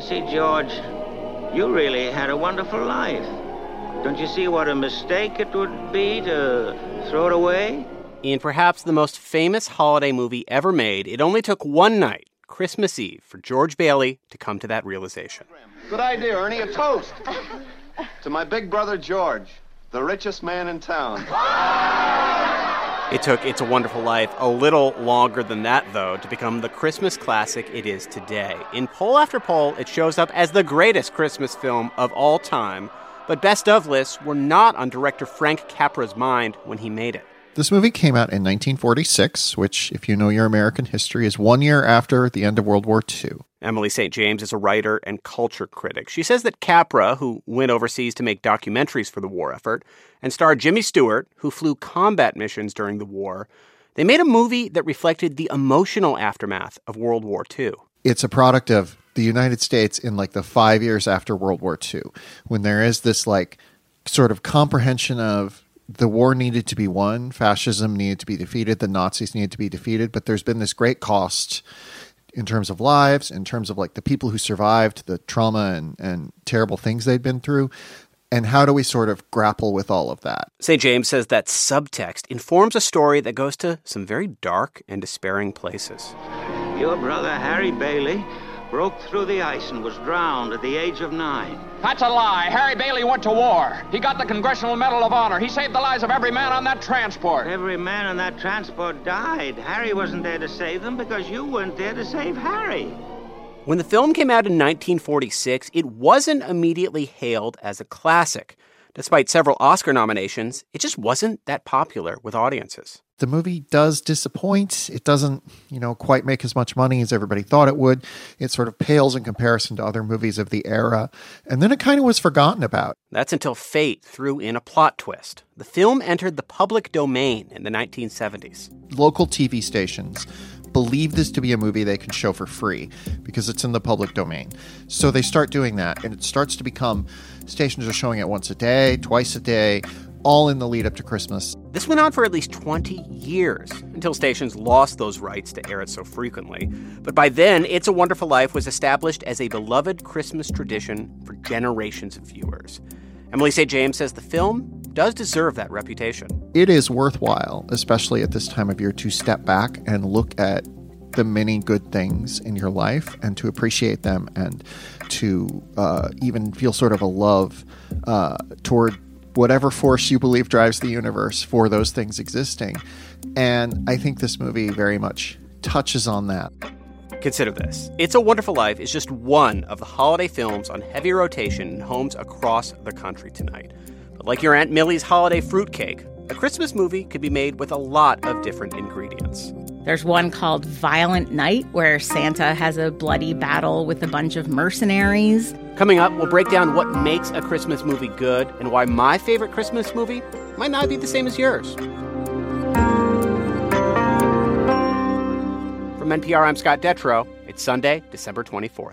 See, George, you really had a wonderful life. Don't you see what a mistake it would be to throw it away? In perhaps the most famous holiday movie ever made, it only took one night, Christmas Eve, for George Bailey to come to that realization. Good idea, Ernie. A toast. To my big brother, George, the richest man in town. It took It's a Wonderful Life a little longer than that, though, to become the Christmas classic it is today. In poll after poll, it shows up as the greatest Christmas film of all time, but best of lists were not on director Frank Capra's mind when he made it. This movie came out in 1946, which, if you know your American history, is 1 year after the end of World War II. Emily St. James is a writer and culture critic. She says that Capra, who went overseas to make documentaries for the war effort, and starred Jimmy Stewart, who flew combat missions during the war, they made a movie that reflected the emotional aftermath of World War II. It's a product of the United States in the 5 years after World War II, when there is this sort of comprehension of the war needed to be won, fascism needed to be defeated, the Nazis needed to be defeated, but there's been this great cost in terms of lives, in terms of the people who survived the trauma and terrible things they'd been through. And how do we sort of grapple with all of that? St. James says that subtext informs a story that goes to some very dark and despairing places. Your brother, Harry Bailey, broke through the ice and was drowned at the age of 9. That's a lie. Harry Bailey went to war. He got the Congressional Medal of Honor. He saved the lives of every man on that transport. Every man on that transport died. Harry wasn't there to save them because you weren't there to save Harry. When the film came out in 1946, it wasn't immediately hailed as a classic. Despite several Oscar nominations, it just wasn't that popular with audiences. The movie does disappoint. It doesn't, quite make as much money as everybody thought it would. It sort of pales in comparison to other movies of the era. And then it kind of was forgotten about. That's until fate threw in a plot twist. The film entered the public domain in the 1970s. Local TV stations believe this to be a movie they can show for free because it's in the public domain. So they start doing that, and it starts to become stations are showing it once a day, twice a day, all in the lead up to Christmas. This went on for at least 20 years until stations lost those rights to air it so frequently. But by then, It's a Wonderful Life was established as a beloved Christmas tradition for generations of viewers. Emily St. James says the film does deserve that reputation. It is worthwhile, especially at this time of year, to step back and look at the many good things in your life and to appreciate them and to even feel sort of a love toward whatever force you believe drives the universe for those things existing. And I think this movie very much touches on that. Consider this. It's a Wonderful Life is just one of the holiday films on heavy rotation in homes across the country tonight. But like your Aunt Millie's holiday fruitcake, a Christmas movie could be made with a lot of different ingredients. There's one called Violent Night, where Santa has a bloody battle with a bunch of mercenaries. Coming up, we'll break down what makes a Christmas movie good and why my favorite Christmas movie might not be the same as yours. From NPR, I'm Scott Detrow. It's Sunday, December 24th.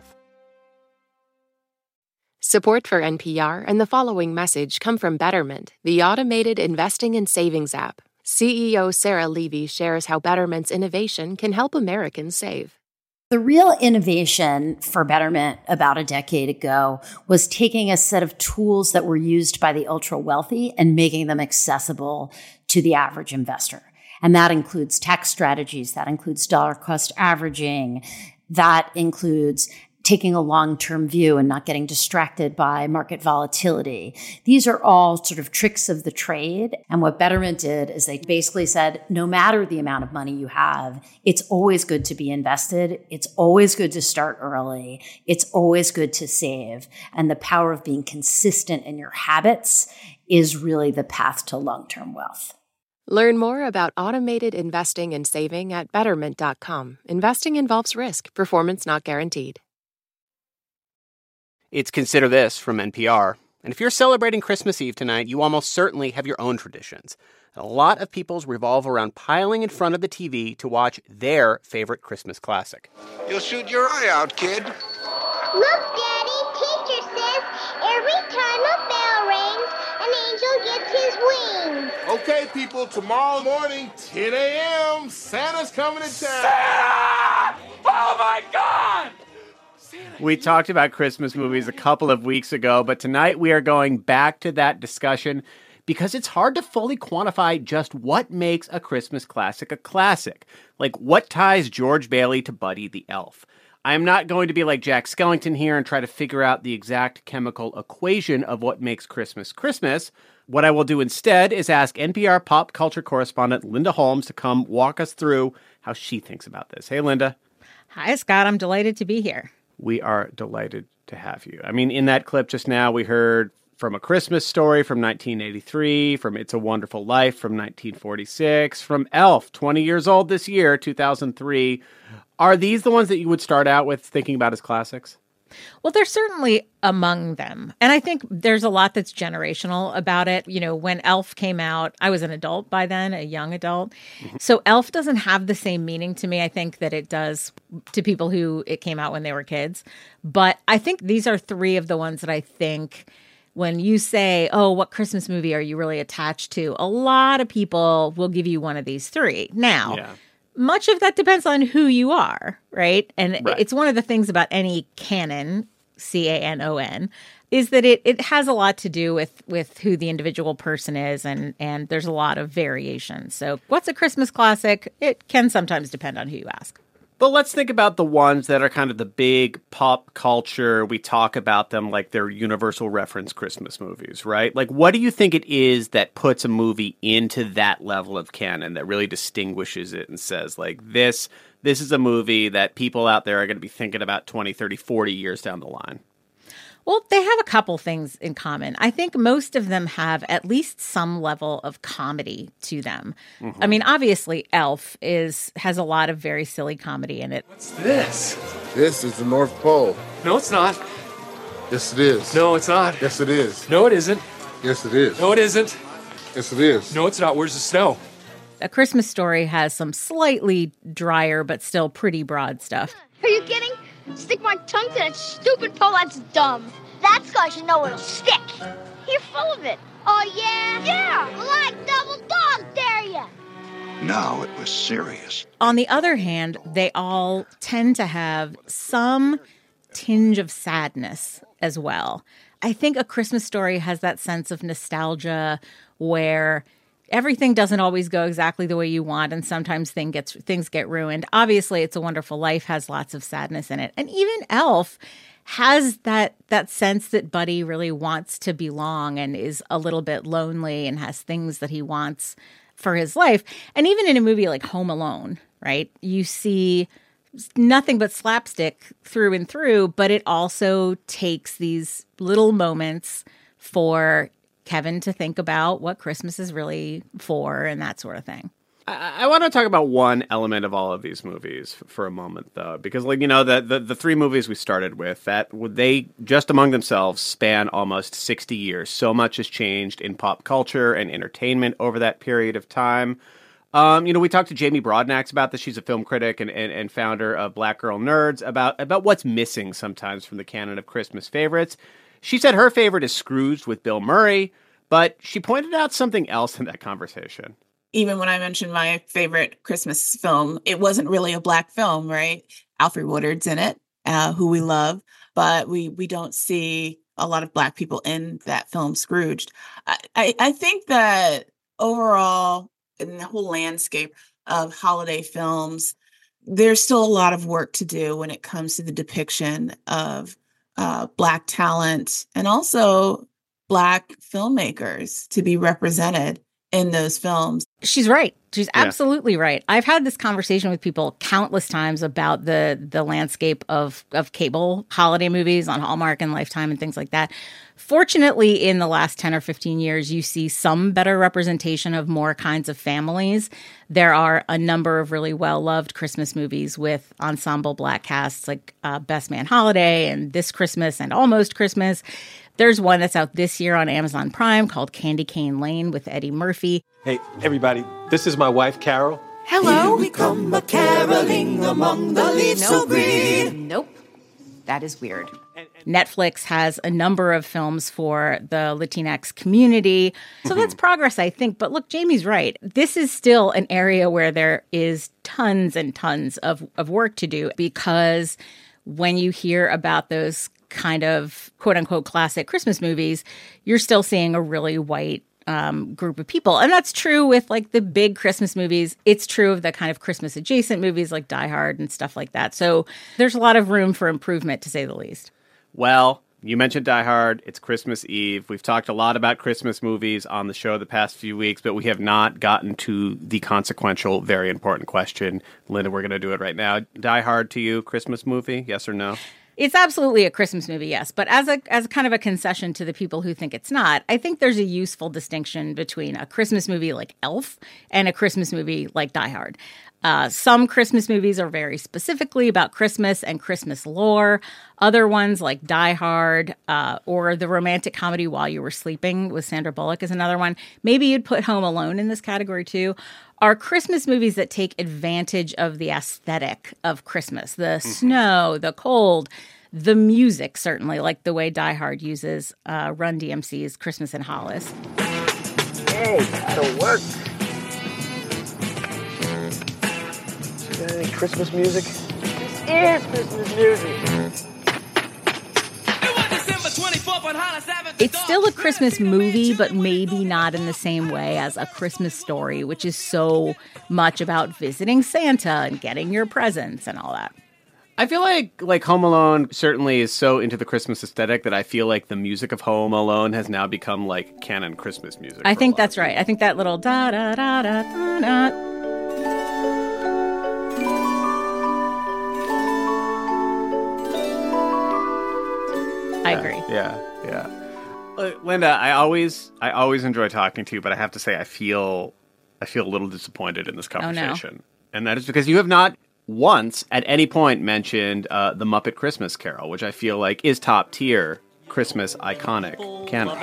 Support for NPR and the following message come from Betterment, the automated investing and savings app. CEO Sarah Levy shares how Betterment's innovation can help Americans save. The real innovation for Betterment about a decade ago was taking a set of tools that were used by the ultra-wealthy and making them accessible to the average investor. And that includes tax strategies, that includes dollar cost averaging, that includes taking a long-term view and not getting distracted by market volatility. These are all sort of tricks of the trade. And what Betterment did is they basically said, no matter the amount of money you have, it's always good to be invested. It's always good to start early. It's always good to save. And the power of being consistent in your habits is really the path to long-term wealth. Learn more about automated investing and saving at Betterment.com. Investing involves risk. Performance not guaranteed. It's Consider This from NPR. And if you're celebrating Christmas Eve tonight, you almost certainly have your own traditions. A lot of people's revolve around piling in front of the TV to watch their favorite Christmas classic. You'll shoot your eye out, kid. Look, Daddy, teacher says every time a bell rings, an angel gets his wings. Okay, people, tomorrow morning, 10 a.m., Santa's coming to town. Santa! Oh, my God! We talked about Christmas movies a couple of weeks ago, but tonight we are going back to that discussion because it's hard to fully quantify just what makes a Christmas classic a classic. Like, what ties George Bailey to Buddy the Elf? I am not going to be like Jack Skellington here and try to figure out the exact chemical equation of what makes Christmas Christmas. What I will do instead is ask NPR pop culture correspondent Linda Holmes to come walk us through how she thinks about this. Hey, Linda. Hi, Scott. I'm delighted to be here. We are delighted to have you. I mean, in that clip just now, we heard from A Christmas Story from 1983, from It's a Wonderful Life from 1946, from Elf, 20 years old this year, 2003. Are these the ones that you would start out with thinking about as classics? Well, they're certainly among them. And I think there's a lot that's generational about it. You know, when Elf came out, I was an adult by then, a young adult. Mm-hmm. So Elf doesn't have the same meaning to me, I think, that it does to people who it came out when they were kids. But I think these are three of the ones that I think when you say, oh, what Christmas movie are you really attached to? A lot of people will give you one of these three. Now, much of that depends on who you are, right? And it's one of the things about any canon, C-A-N-O-N, is that it has a lot to do with who the individual person is, and there's a lot of variation. So what's a Christmas classic? It can sometimes depend on who you ask. But let's think about the ones that are kind of the big pop culture. We talk about them like they're universal reference Christmas movies, right? Like, what do you think it is that puts a movie into that level of canon that really distinguishes it and says, like, this is a movie that people out there are going to be thinking about 20, 30, 40 years down the line? Well, they have a couple things in common. I think most of them have at least some level of comedy to them. Mm-hmm. I mean, obviously, Elf has a lot of very silly comedy in it. What's this? This is the North Pole. No, it's not. Yes, it is. No, it's not. Yes, it is. No, it isn't. Yes, it is. No, it isn't. Yes, it is. No, it's not. Where's the snow? A Christmas Story has some slightly drier but still pretty broad stuff. Are you kidding? Stick my tongue to that stupid pole, that's dumb. That's because you know it'll stick. You're full of it. Oh, yeah? Yeah. Well, I double dog dare you. No, it was serious. On the other hand, they all tend to have some tinge of sadness as well. I think A Christmas Story has that sense of nostalgia where everything doesn't always go exactly the way you want, and sometimes things get ruined. Obviously, It's a Wonderful Life has lots of sadness in it. And even Elf has that sense that Buddy really wants to belong and is a little bit lonely and has things that he wants for his life. And even in a movie like Home Alone, right, you see nothing but slapstick through and through, but it also takes these little moments for Kevin to think about what Christmas is really for and that sort of thing. I want to talk about one element of all of these movies for a moment, though, because, like, you know, the three movies we started with, that they just among themselves span almost 60 years. So much has changed in pop culture and entertainment over that period of time. You know, we talked to Jamie Broadnax about this. She's a film critic and founder of Black Girl Nerds about what's missing sometimes from the canon of Christmas favorites. She said her favorite is Scrooged with Bill Murray, but she pointed out something else in that conversation. Even when I mentioned my favorite Christmas film, it wasn't really a Black film, right? Alfre Woodard's in it, who we love, but we don't see a lot of Black people in that film, Scrooged. I think that overall, in the whole landscape of holiday films, there's still a lot of work to do when it comes to the depiction of Black talent and also Black filmmakers to be represented in those films. She's right. She's absolutely right. I've had this conversation with people countless times about the landscape of cable holiday movies on Hallmark and Lifetime and things like that. Fortunately, in the last 10 or 15 years, you see some better representation of more kinds of families. There are a number of really well-loved Christmas movies with ensemble Black casts like Best Man Holiday and This Christmas and Almost Christmas. There's one that's out this year on Amazon Prime called Candy Cane Lane with Eddie Murphy. Hey, everybody, this is my wife, Carol. Hello. Here we come a-caroling among the leaves so green. Nope. That is weird. Netflix has a number of films for the Latinx community. So that's progress, I think. But look, Jamie's right. This is still an area where there is tons and tons of work to do because when you hear about those kind of quote-unquote classic Christmas movies, you're still seeing a really white group of people. And that's true with like the big Christmas movies. It's true of the kind of Christmas adjacent movies like Die Hard and stuff like that. So there's a lot of room for improvement, to say the least. Well, you mentioned Die Hard. It's Christmas Eve. We've talked a lot about Christmas movies on the show the past few weeks, but we have not gotten to the consequential, very important question. Linda, we're going to do it right now. Die Hard to you, Christmas movie, yes or no? It's absolutely a Christmas movie, yes. But as a kind of a concession to the people who think it's not, I think there's a useful distinction between a Christmas movie like Elf and a Christmas movie like Die Hard. Some Christmas movies are very specifically about Christmas and Christmas lore. Other ones like Die Hard or the romantic comedy While You Were Sleeping with Sandra Bullock is another one. Maybe you'd put Home Alone in this category too. Are Christmas movies that take advantage of the aesthetic of Christmas, the snow, the cold, the music, certainly, like the way Die Hard uses Run DMC's Christmas in Hollis. Hey, that'll work. Any Christmas music? This is Christmas music. It's still a Christmas movie, but maybe not in the same way as A Christmas Story, which is so much about visiting Santa and getting your presents and all that. I feel like Home Alone certainly is so into the Christmas aesthetic that I feel like the music of Home Alone has now become like canon Christmas music. I think that's right. I think that little da da da da da da. I agree. Yeah. Linda, I always enjoy talking to you, but I have to say I feel a little disappointed in this conversation. Oh, no. And that is because you have not once at any point mentioned the Muppet Christmas Carol, which I feel like is top tier Christmas iconic canon.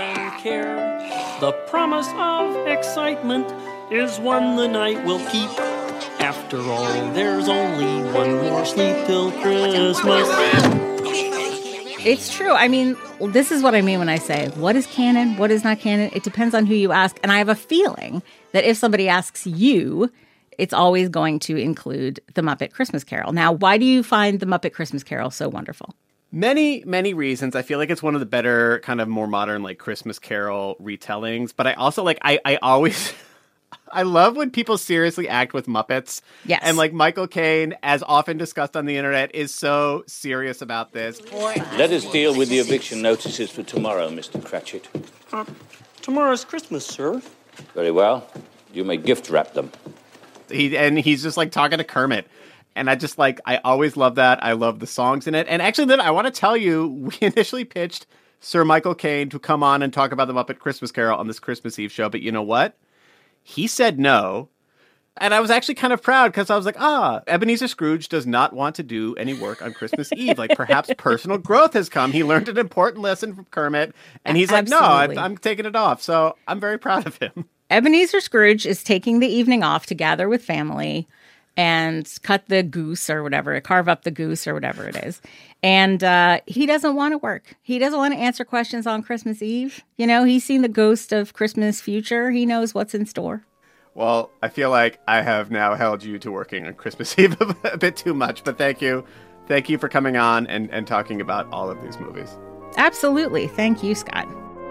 The promise of excitement is one the night will keep. After all, there's only one more sleep till Christmas. It's true. I mean, this is what I mean when I say, what is canon, what is not canon? It depends on who you ask. And I have a feeling that if somebody asks you, it's always going to include The Muppet Christmas Carol. Now, why do you find The Muppet Christmas Carol so wonderful? Many, many reasons. I feel like it's one of the better kind of more modern like Christmas Carol retellings. But I also like, I always... I love when people seriously act with Muppets. Yes. And like Michael Caine, as often discussed on the internet, is so serious about this. Let us deal with the eviction notices for tomorrow, Mr. Cratchit. Tomorrow's Christmas, sir. Very well. You may gift wrap them. He's just like talking to Kermit. And I just like, I always love that. I love the songs in it. And actually, then I want to tell you, we initially pitched Sir Michael Caine to come on and talk about the Muppet Christmas Carol on this Christmas Eve show. But you know what? He said no, and I was actually kind of proud because I was like, Ebenezer Scrooge does not want to do any work on Christmas Eve. Like, perhaps personal growth has come. He learned an important lesson from Kermit, and he's like, no, I'm taking it off. So I'm very proud of him. Ebenezer Scrooge is taking the evening off to gather with family and cut the goose or whatever, carve up the goose or whatever it is. And he doesn't want to work. He doesn't want to answer questions on Christmas Eve. You know, he's seen the ghost of Christmas future. He knows what's in store. Well, I feel like I have now held you to working on Christmas Eve a bit too much, but thank you. Thank you for coming on and talking about all of these movies. Absolutely. Thank you, Scott.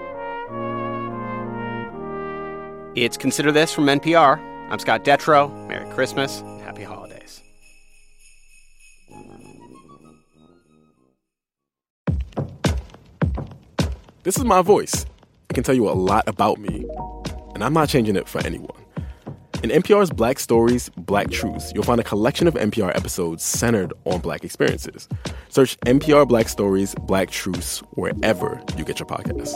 It's Consider This from NPR. I'm Scott Detrow. Merry Christmas. Happy holidays. This is my voice. It can tell you a lot about me, and I'm not changing it for anyone. In NPR's Black Stories, Black Truths, you'll find a collection of NPR episodes centered on Black experiences. Search NPR Black Stories, Black Truths wherever you get your podcasts.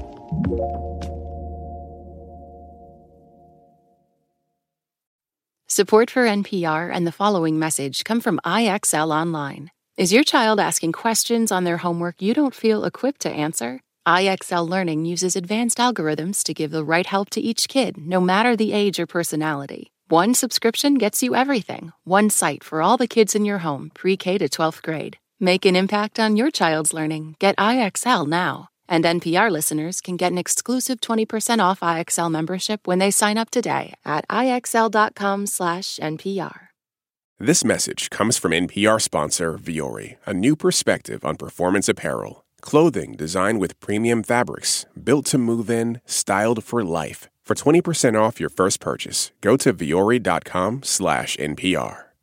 Support for NPR and the following message come from IXL Online. Is your child asking questions on their homework you don't feel equipped to answer? IXL Learning uses advanced algorithms to give the right help to each kid, no matter the age or personality. One subscription gets you everything. One site for all the kids in your home, pre-K to 12th grade. Make an impact on your child's learning. Get IXL now. And NPR listeners can get an exclusive 20% off IXL membership when they sign up today at IXL.com/NPR. This message comes from NPR sponsor Vuori, a new perspective on performance apparel. Clothing designed with premium fabrics, built to move in, styled for life. For 20% off your first purchase, go to vuori.com/NPR.